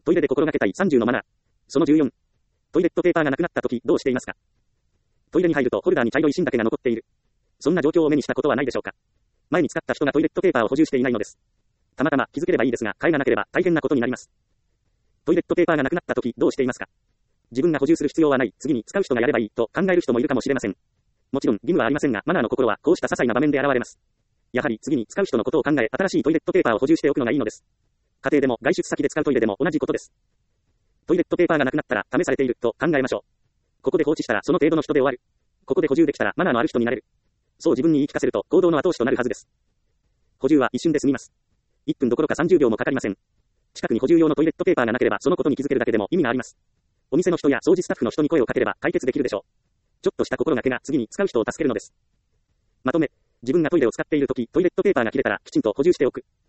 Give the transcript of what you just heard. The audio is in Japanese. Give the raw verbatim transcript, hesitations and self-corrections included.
トイレで心がけたいさんじゅうのマナー。そのじゅうよん。トイレットペーパーがなくなった時どうしていますか？トイレに入るとホルダーに茶色い芯だけが残っている。そんな状況を目にしたことはないでしょうか？前に使った人がトイレットペーパーを補充していないのです。たまたま気づければいいですが、替えがなければ大変なことになります。トイレットペーパーがなくなった時どうしていますか？自分が補充する必要はない、次に使う人がやればいいと考える人もいるかもしれません。もちろん義務はありませんが、マナーの心はこうした些細な場面で現れます。やはり次に使う人のことを考え、新しいトイレットペーパーを補充しておくのがいいのです。家庭でも外出先で使うトイレでも同じことです。トイレットペーパーがなくなったら試されていると考えましょう。ここで放置したらその程度の人で終わる。ここで補充できたらマナーのある人になれる。そう自分に言い聞かせると行動の後押しとなるはずです。補充は一瞬で済みます。いっぷんどころかさんじゅうびょうもかかりません。近くに補充用のトイレットペーパーがなければそのことに気づけるだけでも意味があります。お店の人や掃除スタッフの人に声をかければ解決できるでしょう。ちょっとした心がけが次に使う人を助けるのです。まとめ、自分がトイレを使っているとき、トイレットペーパーが切れたらきちんと補充しておく。